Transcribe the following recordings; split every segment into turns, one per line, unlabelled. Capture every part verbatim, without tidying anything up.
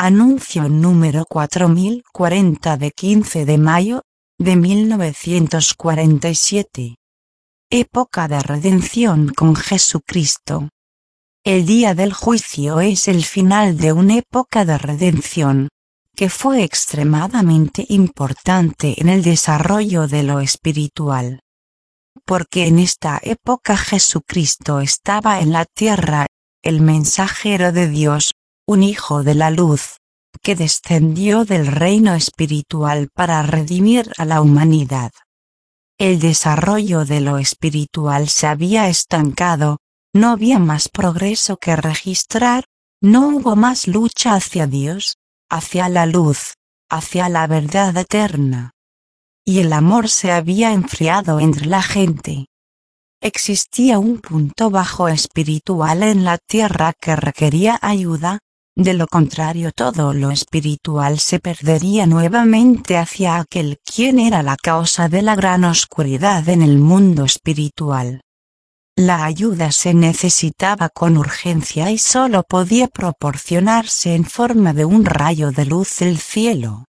Anuncio número cuatro mil cuarenta de quince de mayo de mil novecientos cuarenta y siete. Época de redención con Jesucristo. El día del juicio es el final de una época de redención, que fue extremadamente importante en el desarrollo de lo espiritual. Porque en esta época Jesucristo estaba en la tierra, el mensajero de Dios, un hijo de la luz, que descendió del reino espiritual para redimir a la humanidad. El desarrollo de lo espiritual se había estancado, no había más progreso que registrar, no hubo más lucha hacia Dios, hacia la luz, hacia la verdad eterna. Y el amor se había enfriado entre la gente. Existía un punto bajo espiritual en la tierra que requería ayuda, de lo contrario todo lo espiritual se perdería nuevamente hacia aquel quien era la causa de la gran oscuridad en el mundo espiritual. La ayuda se necesitaba con urgencia y solo podía proporcionarse en forma de un rayo de luz del cielo.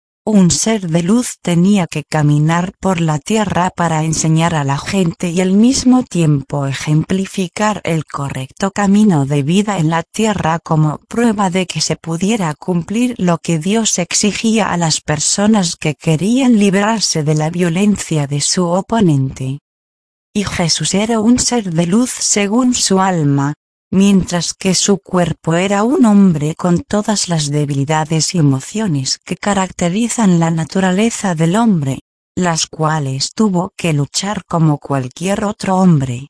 Un ser de luz tenía que caminar por la tierra para enseñar a la gente y al mismo tiempo ejemplificar el correcto camino de vida en la tierra como prueba de que se pudiera cumplir lo que Dios exigía a las personas que querían librarse de la violencia de su oponente. Y Jesús era un ser de luz según su alma, mientras que su cuerpo era un hombre con todas las debilidades y emociones que caracterizan la naturaleza del hombre, las cuales tuvo que luchar como cualquier otro hombre.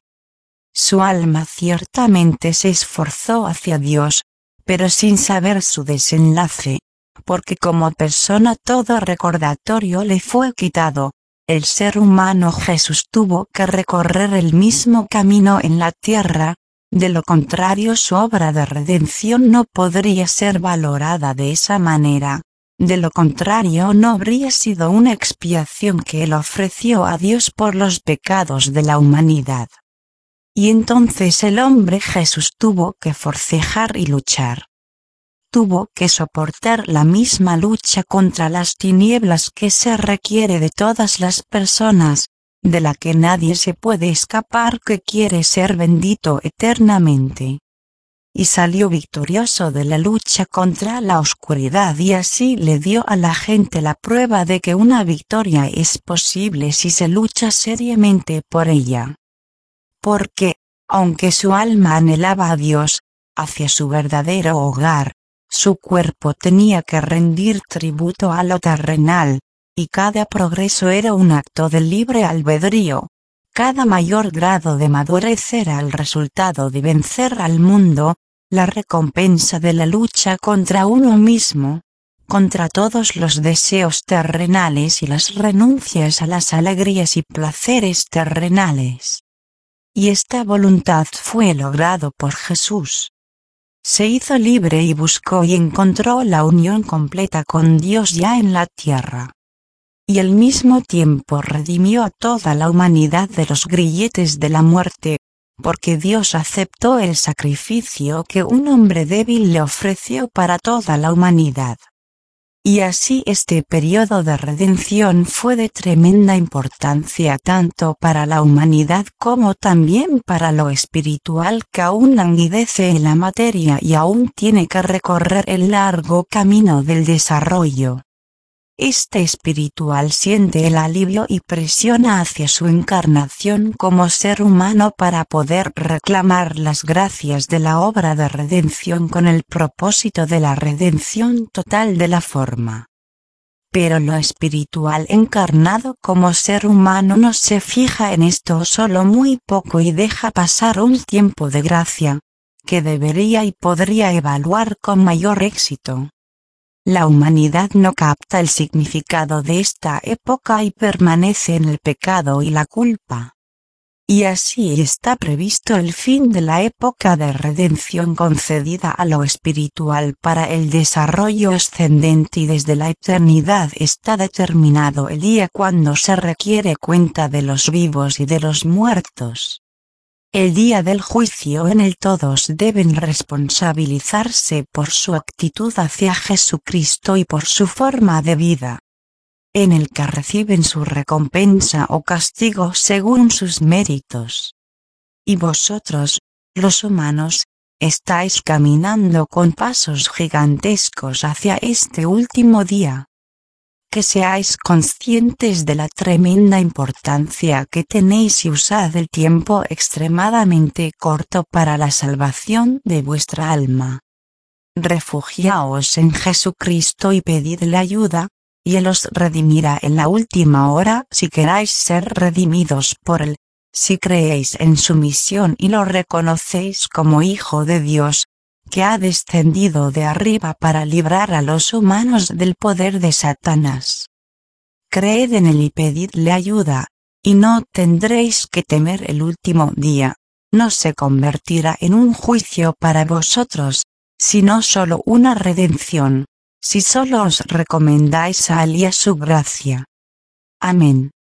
Su alma ciertamente se esforzó hacia Dios, pero sin saber su desenlace, porque como persona todo recordatorio le fue quitado. El ser humano Jesús tuvo que recorrer el mismo camino en la tierra. De lo contrario su obra de redención no podría ser valorada de esa manera, de lo contrario no habría sido una expiación que él ofreció a Dios por los pecados de la humanidad. Y entonces el hombre Jesús tuvo que forcejar y luchar. Tuvo que soportar la misma lucha contra las tinieblas que se requiere de todas las personas, de la que nadie se puede escapar que quiere ser bendito eternamente. Y salió victorioso de la lucha contra la oscuridad y así le dio a la gente la prueba de que una victoria es posible si se lucha seriamente por ella. Porque, aunque su alma anhelaba a Dios, hacia su verdadero hogar, su cuerpo tenía que rendir tributo a lo terrenal. Y cada progreso era un acto de libre albedrío. Cada mayor grado de madurez era el resultado de vencer al mundo, la recompensa de la lucha contra uno mismo, contra todos los deseos terrenales y las renuncias a las alegrías y placeres terrenales. Y esta voluntad fue logrado por Jesús. Se hizo libre y buscó y encontró la unión completa con Dios ya en la tierra. Y al mismo tiempo redimió a toda la humanidad de los grilletes de la muerte, porque Dios aceptó el sacrificio que un hombre débil le ofreció para toda la humanidad. Y así este periodo de redención fue de tremenda importancia tanto para la humanidad como también para lo espiritual que aún languidece en la materia y aún tiene que recorrer el largo camino del desarrollo. Este espiritual siente el alivio y presiona hacia su encarnación como ser humano para poder reclamar las gracias de la obra de redención con el propósito de la redención total de la forma. Pero lo espiritual encarnado como ser humano no se fija en esto solo muy poco y deja pasar un tiempo de gracia, que debería y podría evaluar con mayor éxito. La humanidad no capta el significado de esta época y permanece en el pecado y la culpa. Y así está previsto el fin de la época de redención concedida a lo espiritual para el desarrollo ascendente y desde la eternidad está determinado el día cuando se requiere cuenta de los vivos y de los muertos. El día del juicio en el todos deben responsabilizarse por su actitud hacia Jesucristo y por su forma de vida, en el que reciben su recompensa o castigo según sus méritos. Y vosotros, los humanos, estáis caminando con pasos gigantescos hacia este último día. Que seáis conscientes de la tremenda importancia que tenéis y usad el tiempo extremadamente corto para la salvación de vuestra alma. Refugiaos en Jesucristo y pedidle ayuda, y Él os redimirá en la última hora si queráis ser redimidos por Él, si creéis en su misión y lo reconocéis como Hijo de Dios, que ha descendido de arriba para librar a los humanos del poder de Satanás. Creed en Él y pedidle ayuda, y no tendréis que temer el último día, no se convertirá en un juicio para vosotros, sino solo una redención, si solo os recomendáis a Él y a su gracia. Amén.